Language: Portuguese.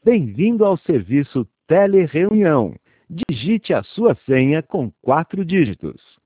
Bem-vindo ao serviço Telereunião. Digite a sua senha com 4 dígitos.